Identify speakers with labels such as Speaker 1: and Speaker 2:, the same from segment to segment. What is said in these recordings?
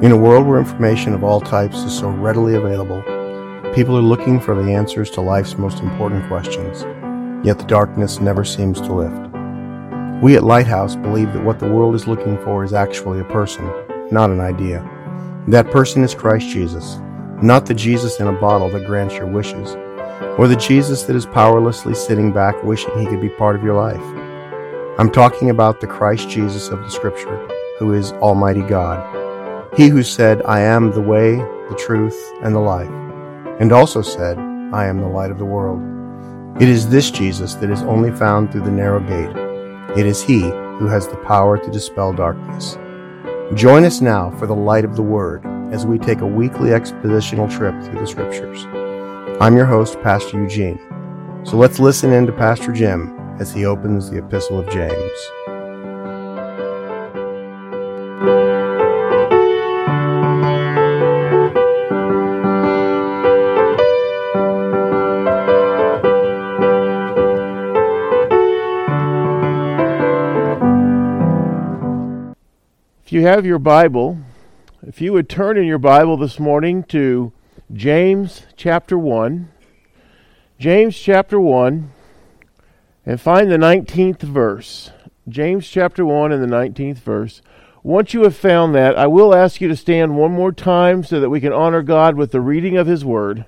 Speaker 1: In a world where information of all types is so readily available, people are looking for the answers to life's most important questions, yet the darkness never seems to lift. We at Lighthouse believe that what the world is looking for is actually a person, not an idea. That person is Christ Jesus, not the Jesus in a bottle that grants your wishes, or the Jesus that is powerlessly sitting back wishing he could be part of your life. I'm talking about the Christ Jesus of the Scripture, who is Almighty God. He who said, I am the way, the truth, and the life, and also said, I am the light of the world. It is this Jesus that is only found through the narrow gate. It is he who has the power to dispel darkness. Join us now for the light of the Word as we take a weekly expositional trip through the Scriptures. I'm your host, Pastor Eugene. So let's listen in to Pastor Jim as he opens the Epistle of James.
Speaker 2: If you have your Bible, if you would turn in your Bible this morning to James chapter 1, James chapter 1, and find the 19th verse. James chapter 1 and the 19th verse. Once you have found that, I will ask you to stand one more time so that we can honor God with the reading of His Word.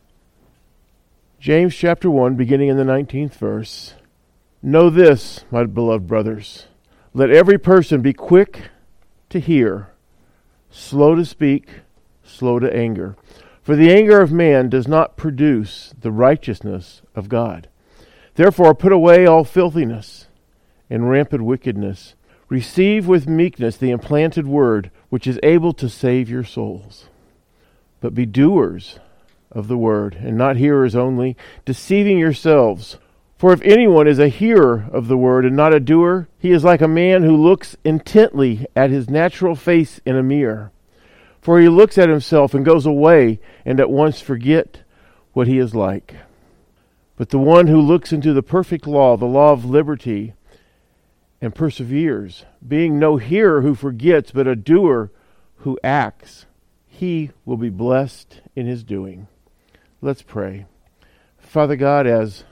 Speaker 2: James chapter 1, beginning in the 19th verse. Know this, my beloved brothers. Let every person be quick to hear, slow to speak, slow to anger. For the anger of man does not produce the righteousness of God. Therefore put away all filthiness and rampant wickedness. Receive with meekness the implanted word, which is able to save your souls. But be doers of the word, and not hearers only, deceiving yourselves. For if anyone is a hearer of the word and not a doer, he is like a man who looks intently at his natural face in a mirror. For he looks at himself and goes away and at once forget what he is like. But the one who looks into the perfect law, the law of liberty, and perseveres, being no hearer who forgets, but a doer who acts, he will be blessed in his doing. Let's pray. Father God,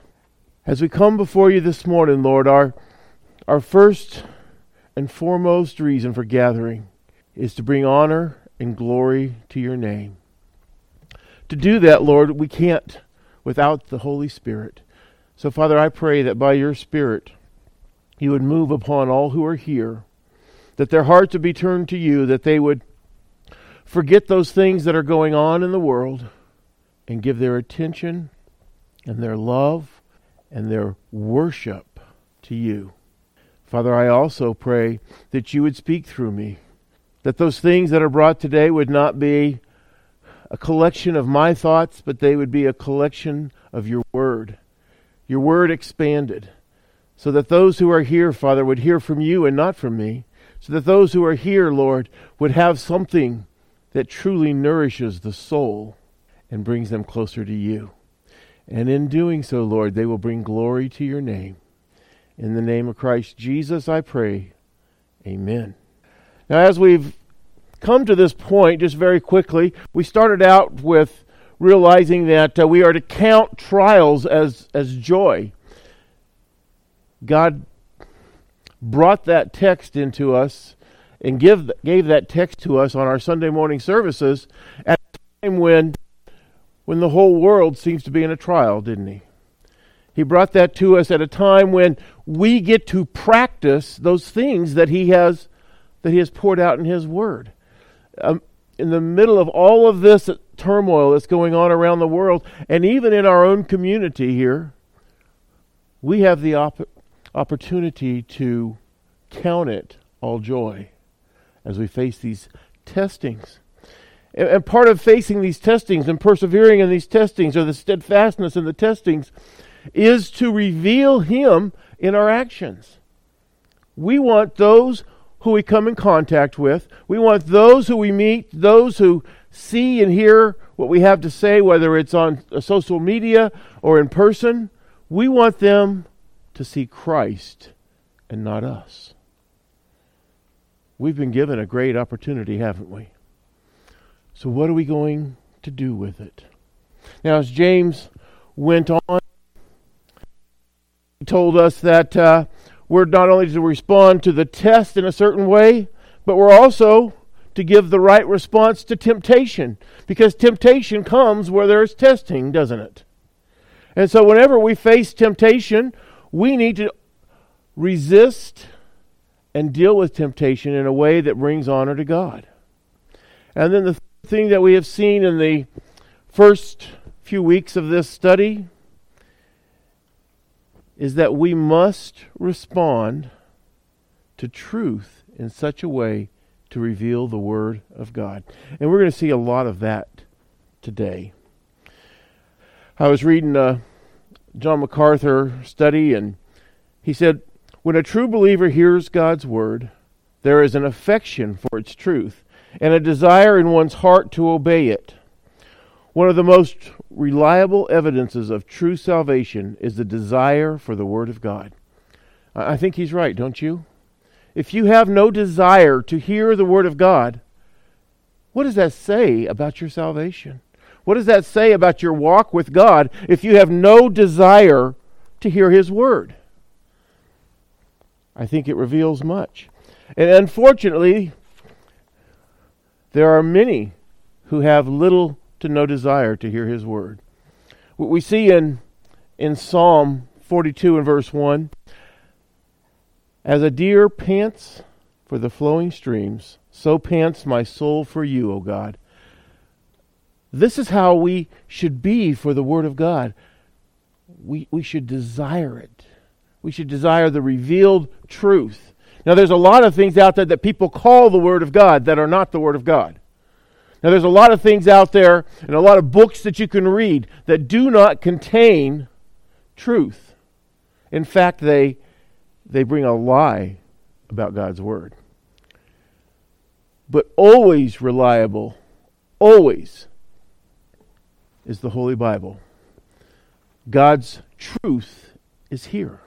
Speaker 2: as we come before you this morning, Lord, our first and foremost reason for gathering is to bring honor and glory to your name. To do that, Lord, we can't without the Holy Spirit. So, Father, I pray that by your Spirit, you would move upon all who are here, that their hearts would be turned to you, that they would forget those things that are going on in the world and give their attention and their love and their worship to you. Father, I also pray that you would speak through me, that those things that are brought today would not be a collection of my thoughts, but they would be a collection of your word expanded, so that those who are here, Father, would hear from you and not from me, so that those who are here, Lord, would have something that truly nourishes the soul and brings them closer to you. And in doing so, Lord, they will bring glory to your name. In the name of Christ Jesus, I pray. Amen. Now, as we've come to this point, just very quickly, we started out with realizing that we are to count trials as joy. God brought that text into us and gave that text to us on our Sunday morning services at a time when the whole world seems to be in a trial, didn't he? He brought that to us at a time when we get to practice those things that he has poured out in his word. In the middle of all of this turmoil that's going on around the world, and even in our own community here, we have the opportunity to count it all joy as we face these testings. And part of facing these testings and persevering in these testings, or the steadfastness in the testings, is to reveal him in our actions. We want those who we come in contact with, we want those who we meet, those who see and hear what we have to say, whether it's on social media or in person, we want them to see Christ and not us. We've been given a great opportunity, haven't we? So what are we going to do with it? Now, as James went on, he told us that we're not only to respond to the test in a certain way, but we're also to give the right response to temptation. Because temptation comes where there's testing, doesn't it? And so whenever we face temptation, we need to resist and deal with temptation in a way that brings honor to God. And then the thing that we have seen in the first few weeks of this study is that we must respond to truth in such a way to reveal the Word of God. And we're going to see a lot of that today. I was reading a John MacArthur study, and he said, when a true believer hears God's Word, there is an affection for its truth and a desire in one's heart to obey it. One of the most reliable evidences of true salvation is the desire for the Word of God. I think he's right, don't you? If you have no desire to hear the Word of God, what does that say about your salvation? What does that say about your walk with God if you have no desire to hear His Word? I think it reveals much. And unfortunately, there are many who have little to no desire to hear His Word. What we see in Psalm 42 and verse 1, as a deer pants for the flowing streams, so pants my soul for you, O God. This is how we should be for the Word of God. We should desire it. We should desire the revealed truth. Now, there's a lot of things out there that people call the Word of God that are not the Word of God. Now, there's a lot of things out there and a lot of books that you can read that do not contain truth. In fact, they bring a lie about God's Word. But always reliable, always, is the Holy Bible. God's truth is here.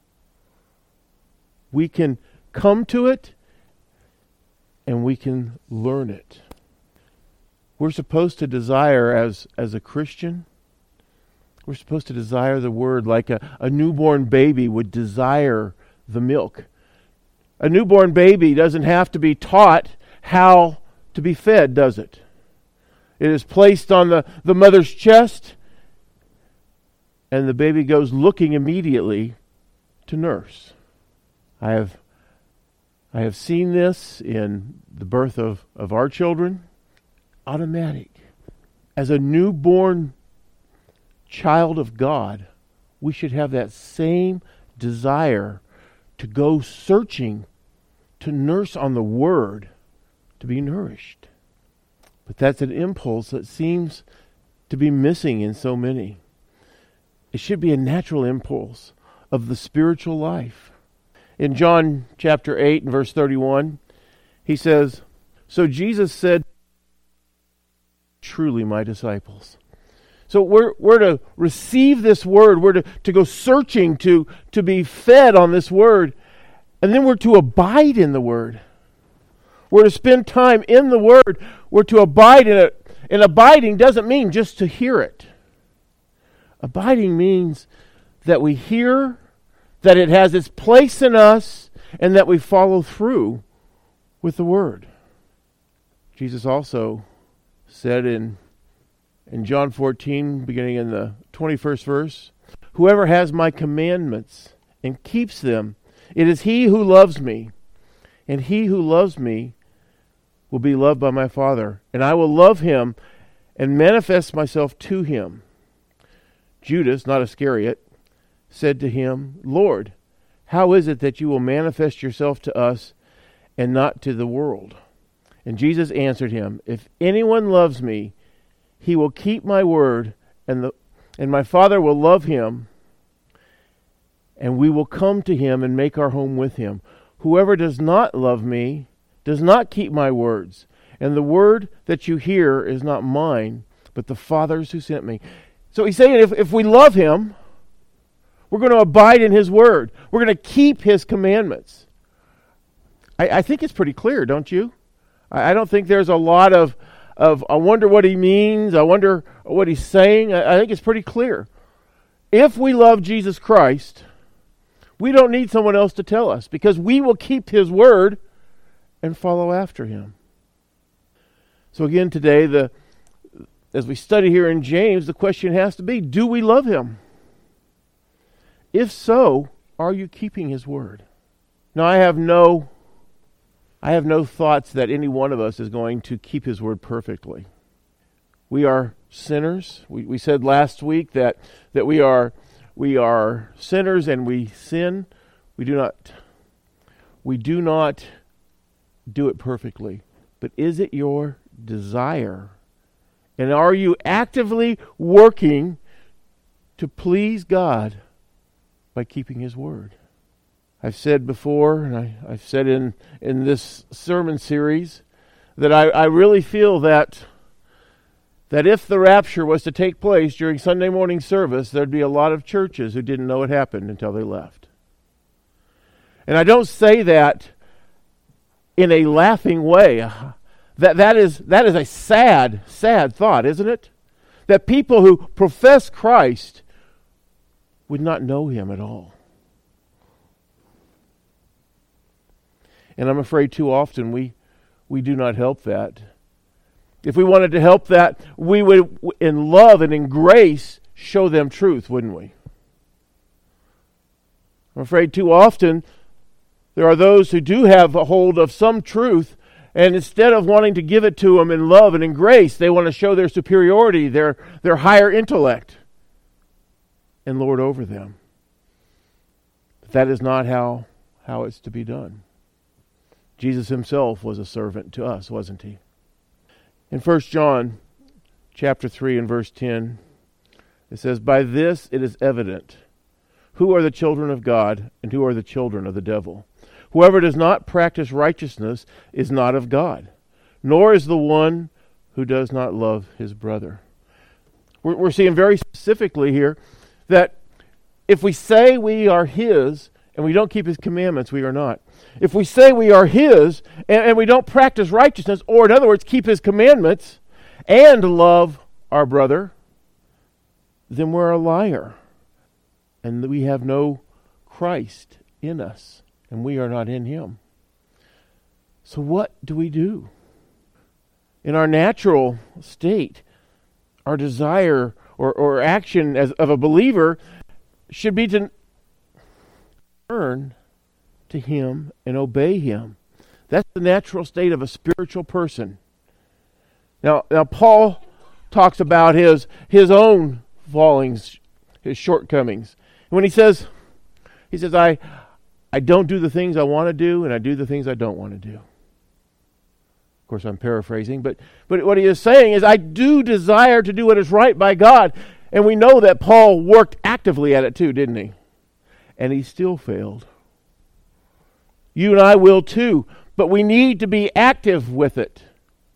Speaker 2: We can come to it and we can learn it. We're supposed to desire, as a Christian, we're supposed to desire the Word like a newborn baby would desire the milk. A newborn baby doesn't have to be taught how to be fed, does it? It is placed on the mother's chest, and the baby goes looking immediately to nurse. I have seen this in the birth of our children. Automatic. As a newborn child of God, we should have that same desire to go searching, to nurse on the Word, to be nourished. But that's an impulse that seems to be missing in so many. It should be a natural impulse of the spiritual life. In John chapter 8 and verse 31, he says, so Jesus said, truly my disciples. So we're to receive this Word. We're to go searching to be fed on this Word. And then we're to abide in the Word. We're to spend time in the Word. We're to abide in it. And abiding doesn't mean just to hear it. Abiding means that we hear, that it has its place in us, and that we follow through with the Word. Jesus also said in John 14, beginning in the 21st verse, whoever has my commandments and keeps them, it is he who loves me. And he who loves me will be loved by my Father. And I will love him and manifest myself to him. Judas, not Iscariot, said to him, Lord, how is it that you will manifest yourself to us and not to the world? And Jesus answered him, if anyone loves me, he will keep my word, and my Father will love him, and we will come to him and make our home with him. Whoever does not love me does not keep my words, and the word that you hear is not mine, but the Father's who sent me. So he's saying if we love him, we're going to abide in his word. We're going to keep his commandments. I think it's pretty clear, don't you? I don't think there's a lot of I wonder what he means, I wonder what he's saying. I think it's pretty clear. If we love Jesus Christ, we don't need someone else to tell us, because we will keep his word and follow after him. So again today, as we study here in James, the question has to be, do we love him? If so, are you keeping his word? Now I have no thoughts that any one of us is going to keep his word perfectly. We are sinners. We said last week that we are sinners and we sin. We do not do it perfectly. But is it your desire? And are you actively working to please God by keeping his word? I've said before, and I've said in this sermon series, that I really feel that if the rapture was to take place during Sunday morning service, there'd be a lot of churches who didn't know it happened until they left. And I don't say that in a laughing way. That is a sad thought, isn't it? That people who profess Christ would not know him at all. And I'm afraid too often we do not help that. If we wanted to help that, we would, in love and in grace, show them truth, wouldn't we? I'm afraid too often there are those who do have a hold of some truth, and instead of wanting to give it to them in love and in grace, they want to show their superiority, their higher intellect, and lord over them. But that is not how it's to be done. Jesus himself was a servant to us, wasn't he? In 1 John chapter 3 and verse 10, it says, "By this it is evident who are the children of God and who are the children of the devil. Whoever does not practice righteousness is not of God, nor is the one who does not love his brother." We're seeing very specifically here that if we say we are his and we don't keep his commandments, we are not. If we say we are his and we don't practice righteousness, or in other words, keep his commandments and love our brother, then we're a liar. And we have no Christ in us, and we are not in him. So what do we do? In our natural state, our desire or action of a believer should be to turn to him and obey him. That's the natural state of a spiritual person. Now Paul talks about his own fallings, his shortcomings. And when he says, I don't do the things I want to do, and I do the things I don't want to do. Of course, I'm paraphrasing, but what he is saying is, I do desire to do what is right by God. And we know that Paul worked actively at it too, didn't he? And he still failed. You and I will too, but we need to be active with it.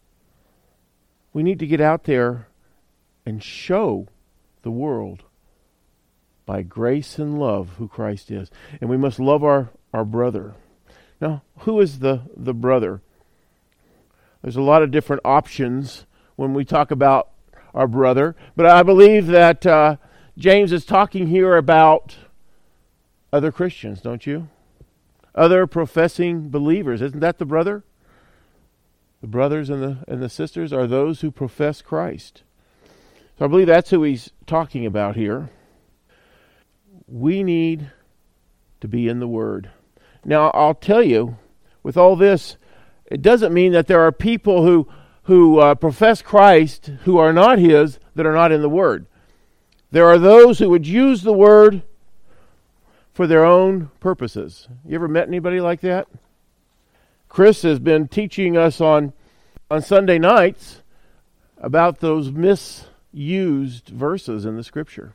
Speaker 2: We need to get out there and show the world by grace and love who Christ is. And we must love our brother. Now, who is the brother? There's a lot of different options when we talk about our brother, but I believe that James is talking here about other Christians, don't you? Other professing believers. Isn't that the brother? The brothers and the sisters are those who profess Christ. So I believe that's who he's talking about here. We need to be in the Word. Now, I'll tell you, with all this, it doesn't mean that there are people who profess Christ who are not his that are not in the Word. There are those who would use the Word for their own purposes. You ever met anybody like that? Chris has been teaching us on Sunday nights about those misused verses in the Scripture.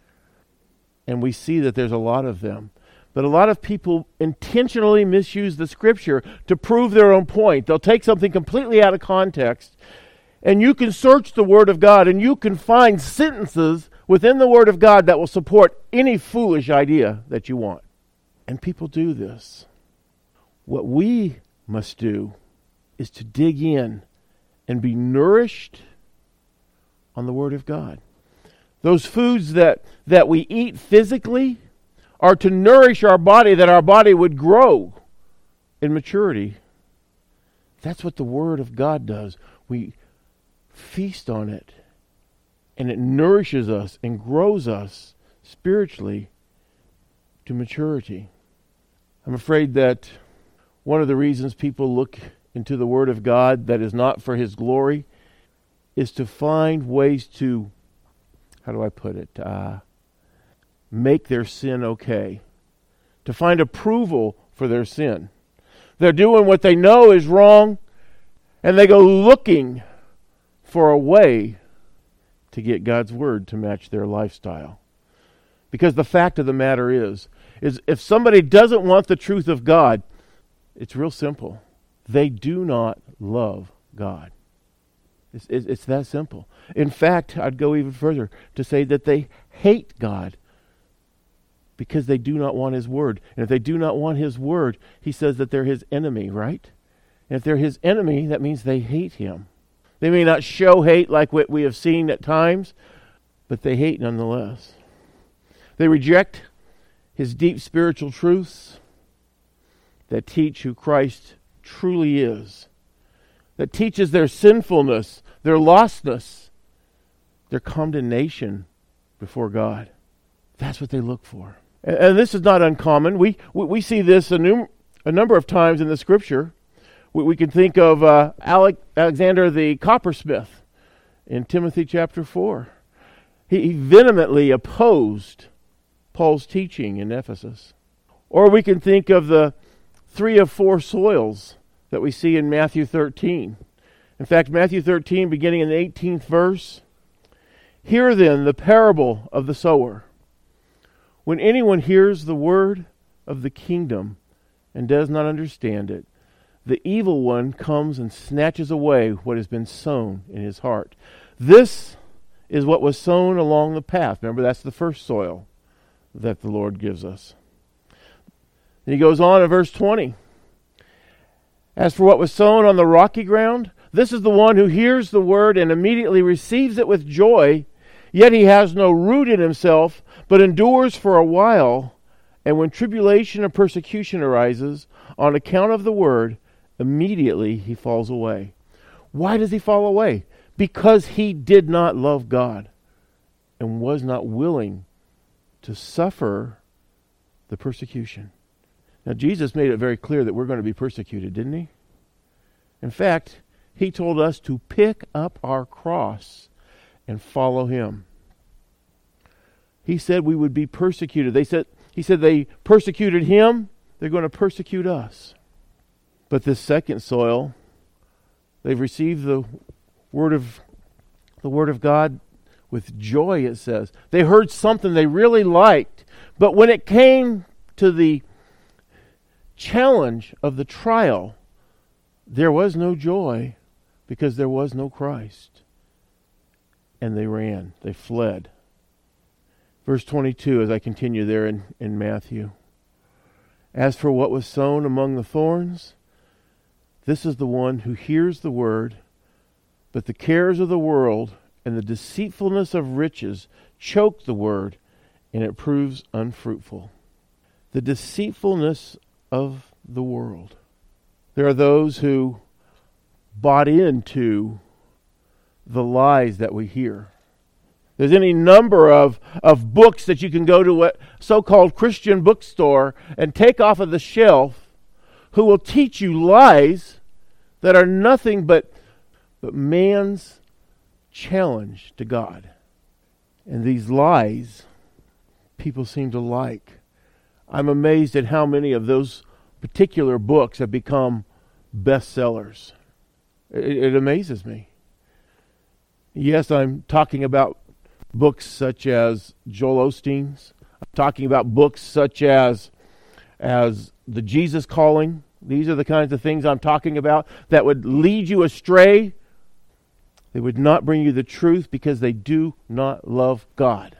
Speaker 2: And we see that there's a lot of them. But a lot of people intentionally misuse the Scripture to prove their own point. They'll take something completely out of context. And you can search the Word of God and you can find sentences within the Word of God that will support any foolish idea that you want. And people do this. What we must do is to dig in and be nourished on the Word of God. Those foods that we eat physically are to nourish our body, that our body would grow in maturity. That's what the Word of God does. We feast on it, and it nourishes us and grows us spiritually to maturity. I'm afraid that one of the reasons people look into the Word of God that is not for His glory is to find ways to, how do I put it, make their sin okay. To find approval for their sin. They're doing what they know is wrong, and they go looking for a way to get God's Word to match their lifestyle. Because the fact of the matter is if somebody doesn't want the truth of God, it's real simple. They do not love God. It's that simple. In fact, I'd go even further to say that they hate God because they do not want His Word. And if they do not want His Word, He says that they're His enemy, right? And if they're His enemy, that means they hate Him. They may not show hate like what we have seen at times, but they hate nonetheless. They reject His deep spiritual truths that teach who Christ truly is, that teaches their sinfulness, their lostness, their condemnation before God. That's what they look for. And this is not uncommon. We see this a number of times in the Scripture. We can think of Alexander the coppersmith in Timothy chapter 4. He vehemently opposed Paul's teaching in Ephesus. Or we can think of the 3 of 4 soils that we see in Matthew 13. In fact, Matthew 13, beginning in the 18th verse, "Hear then the parable of the sower. When anyone hears the word of the kingdom and does not understand it, the evil one comes and snatches away what has been sown in his heart. This is what was sown along the path." Remember, that's the first soil that the Lord gives us. And he goes on in verse 20. "As for what was sown on the rocky ground, this is the one who hears the word and immediately receives it with joy, yet he has no root in himself, but endures for a while. And when tribulation or persecution arises on account of the word, immediately he falls away." Why does he fall away? Because he did not love God and was not willing to suffer the persecution. Now, Jesus made it very clear that we're going to be persecuted, didn't He? In fact, He told us to pick up our cross and follow Him. He said we would be persecuted. He said they persecuted Him, they're going to persecute us. But this second soil, they've received the word of God with joy, it says. They heard something they really liked, but when it came to the challenge of the trial, there was no joy because there was no Christ. And they ran, they fled. Verse 22, as I continue there in Matthew. "As for what was sown among the thorns, this is the one who hears the word, but the cares of the world and the deceitfulness of riches choke the word, and it proves unfruitful." The deceitfulness of the world. There are those who bought into the lies that we hear. There's any number of books that you can go to a so-called Christian bookstore and take off of the shelf who will teach you lies that are nothing but man's challenge to God. And these lies people seem to like. I'm amazed at how many of those particular books have become bestsellers. It amazes me. Yes, I'm talking about books such as Joel Osteen's. I'm talking about books such as The Jesus Calling. These are the kinds of things I'm talking about that would lead you astray. They would not bring you the truth because they do not love God.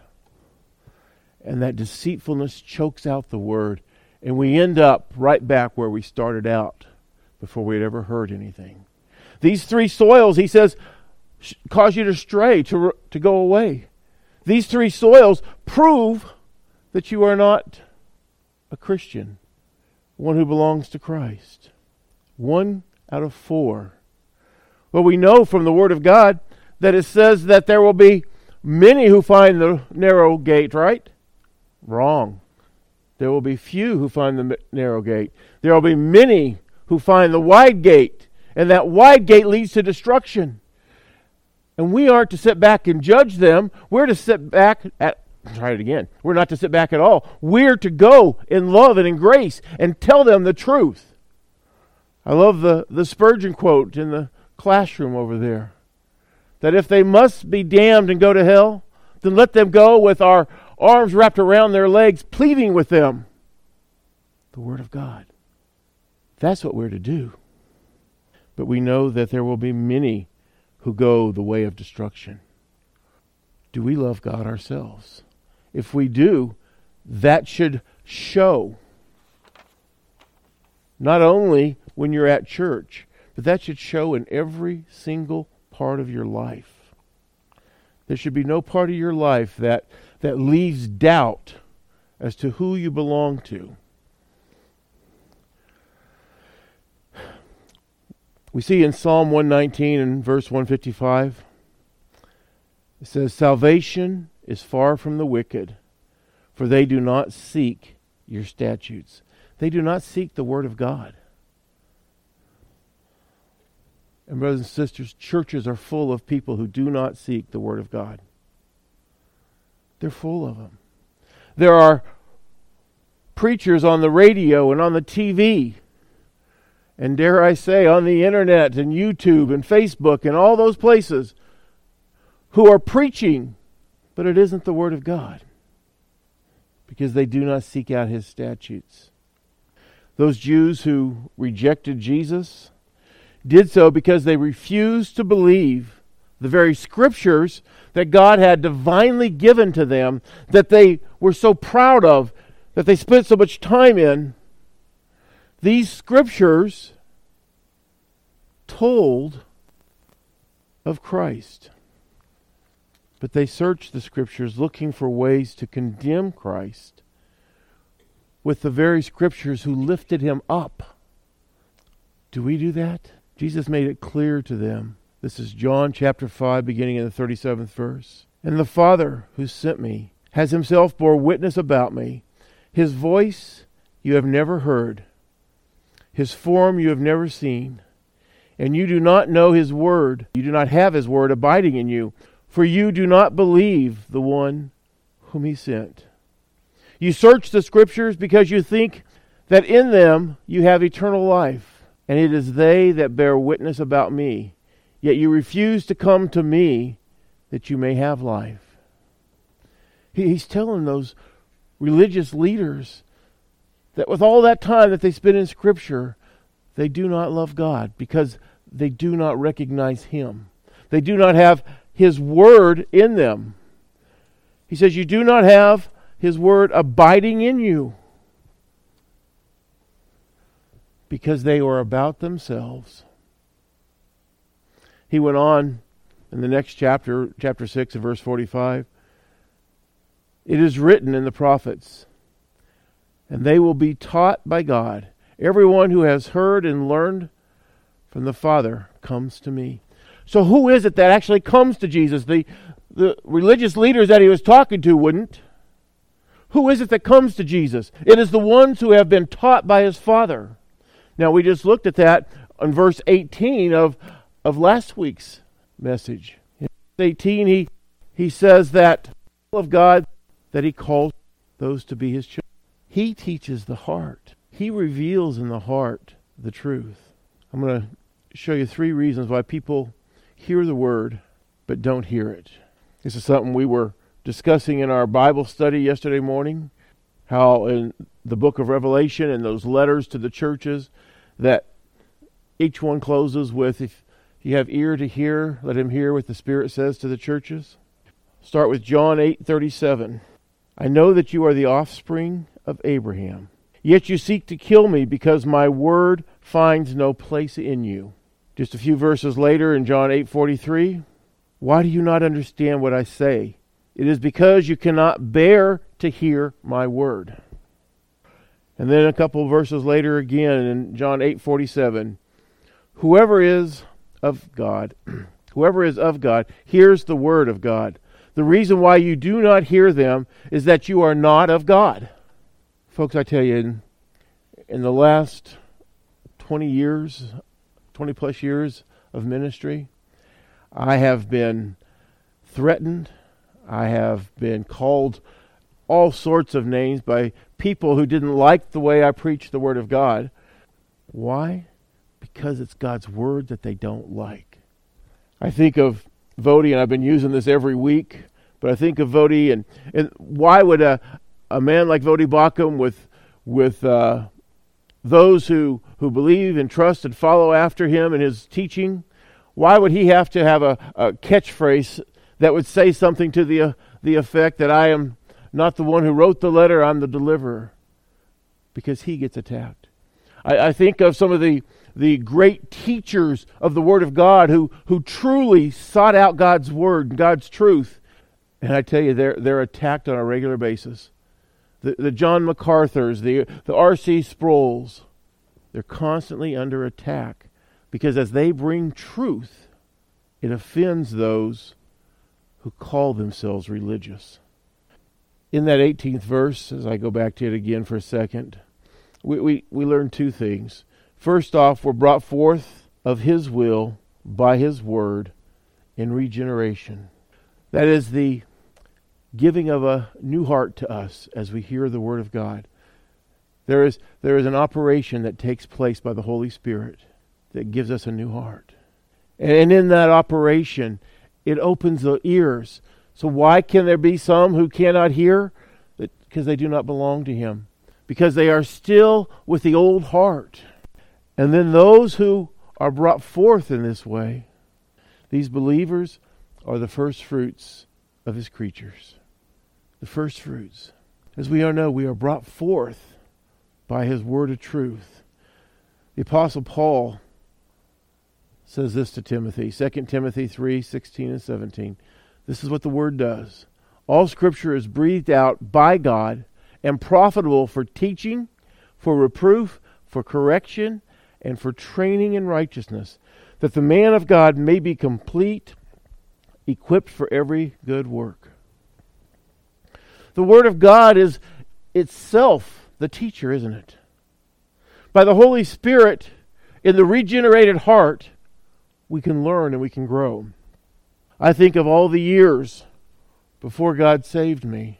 Speaker 2: And that deceitfulness chokes out the word. And we end up right back where we started out before we had ever heard anything. These three soils, he says, cause you to stray, to go away. These three soils prove that you are not a Christian, one who belongs to Christ. 1 out of 4. Well, we know from the Word of God that it says that there will be many who find the narrow gate, right? Wrong. There will be few who find the narrow gate. There will be many who find the wide gate, and that wide gate leads to destruction. And we aren't to sit back and judge them. We're to sit back try it again. We're not to sit back at all. We're to go in love and in grace and tell them the truth. I love the Spurgeon quote in the classroom over there. That if they must be damned and go to hell, then let them go with our arms wrapped around their legs, pleading with them. The Word of God. That's what we're to do. But we know that there will be many who go the way of destruction. Do we love God ourselves? If we do, that should show. Not only when you're at church, but that should show in every single part of your life. There should be no part of your life that leaves doubt as to who you belong to. We see in Psalm 119 and verse 155, it says, "Salvation is far from the wicked, for they do not seek your statutes." They do not seek the Word of God. And brothers and sisters, churches are full of people who do not seek the Word of God. They're full of them. There are preachers on the radio and on the TV, and dare I say, on the internet and YouTube and Facebook and all those places, who are preaching, but it isn't the Word of God, because they do not seek out His statutes. Those Jews who rejected Jesus did so because they refused to believe the very scriptures that God had divinely given to them, that they were so proud of, that they spent so much time in. These scriptures told of Christ. But they searched the scriptures looking for ways to condemn Christ with the very scriptures who lifted Him up. Do we do that? Jesus made it clear to them. This is John chapter 5, beginning in the 37th verse. "And the Father who sent me has Himself bore witness about me. His voice you have never heard. His form you have never seen. And you do not know His word. You do not have His word abiding in you. For you do not believe the one whom He sent. You search the scriptures because you think that in them you have eternal life. And it is they that bear witness about me. Yet you refuse to come to me that you may have life." He's telling those religious leaders that with all that time that they spend in Scripture, they do not love God because they do not recognize Him. They do not have His Word in them. He says, you do not have His Word abiding in you, because they were about themselves. He went on in the next chapter, chapter 6 and verse 45, "It is written in the prophets, and they will be taught by God. Everyone who has heard and learned from the Father comes to me." So who is it that actually comes to Jesus? The religious leaders that He was talking to wouldn't. Who is it that comes to Jesus? It is the ones who have been taught by His Father. Now, we just looked at that in verse 18 of last week's message. In verse 18, he says that of God, that He calls those to be His children. He teaches the heart. He reveals in the heart the truth. I'm going to show you 3 reasons why people hear the Word but don't hear it. This is something we were discussing in our Bible study yesterday morning, how in the book of Revelation and those letters to the churches, that each one closes with, "If you have ear to hear, let him hear what the Spirit says to the churches." Start with John 8:37. "I know that you are the offspring of Abraham, yet you seek to kill me because my word finds no place in you." Just a few verses later in John 8:43, why do you not understand what I say? It is because you cannot bear to hear my word. And then a couple verses later again in John 8:47, whoever is of God hears the word of God. The reason why you do not hear them is that you are not of God. Folks, I tell you, in the last 20 plus years of ministry, I have been threatened. I have been called all sorts of names by people who didn't like the way I preach the Word of God. Why? Because it's God's Word that they don't like. I think of Vody, and I've been using this every week, but I think of Vody, and why would a man like Vody Bakum with those who believe and trust and follow after him and his teaching, why would he have to have a catchphrase that would say something to the effect that I am not the one who wrote the letter, I'm the deliverer? Because he gets attacked. I think of some of the great teachers of the Word of God who truly sought out God's Word and God's truth. And I tell you, they're attacked on a regular basis. The John MacArthurs, the R.C. Sproul's, they're constantly under attack because as they bring truth, it offends those who call themselves religious. In that 18th verse, as I go back to it again for a second, we learn two things. First off, we're brought forth of His will by His word in regeneration. That is the giving of a new heart to us as we hear the Word of God. There is an operation that takes place by the Holy Spirit that gives us a new heart. And in that operation, it opens the ears. So why can there be some who cannot hear? Because they do not belong to Him. Because they are still with the old heart. And then those who are brought forth in this way, these believers are the first fruits of His creatures. The first fruits. As we all know, we are brought forth by His word of truth. The Apostle Paul says this to Timothy, 2 Timothy 3:16 and 17. This is what the word does. All Scripture is breathed out by God and profitable for teaching, for reproof, for correction, and for training in righteousness, that the man of God may be complete, equipped for every good work. The Word of God is itself the teacher, isn't it? By the Holy Spirit, in the regenerated heart, we can learn and we can grow. I think of all the years before God saved me,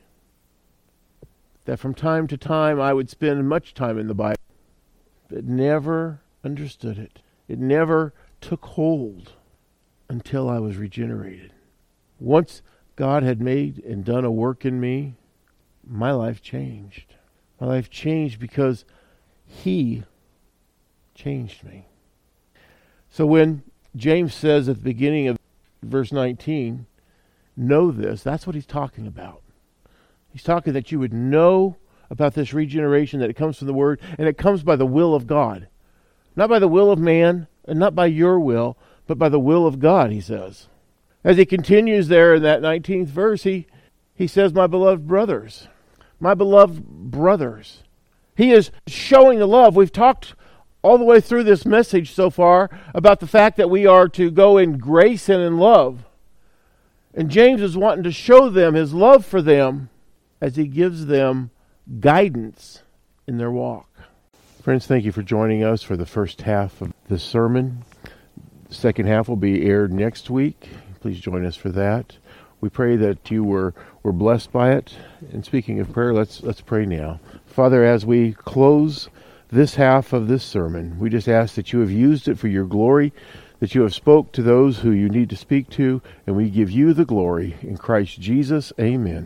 Speaker 2: that from time to time I would spend much time in the Bible, but never understood it. It never took hold until I was regenerated. Once God had made and done a work in me, my life changed. My life changed because He changed me. So when James says at the beginning of verse 19, know this, that's what he's talking about. He's talking that you would know about this regeneration, that it comes from the Word, and it comes by the will of God. Not by the will of man, and not by your will, but by the will of God, he says. As he continues there in that 19th verse, he says, my beloved brothers. My beloved brothers. He is showing the love. We've talked all the way through this message so far about the fact that we are to go in grace and in love. And James is wanting to show them his love for them as he gives them guidance in their walk. Friends, thank you for joining us for the first half of this sermon. The second half will be aired next week. Please join us for that. We pray that you were blessed by it. And speaking of prayer, let's pray now. Father, as we close this half of this sermon, we just ask that you have used it for your glory, that you have spoke to those who you need to speak to, and we give you the glory. In Christ Jesus, amen.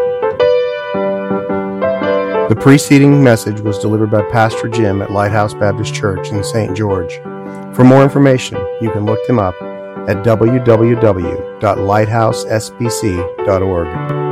Speaker 1: The preceding message was delivered by Pastor Jim at Lighthouse Baptist Church in St. George. For more information, you can look them up at www.lighthousesbc.org.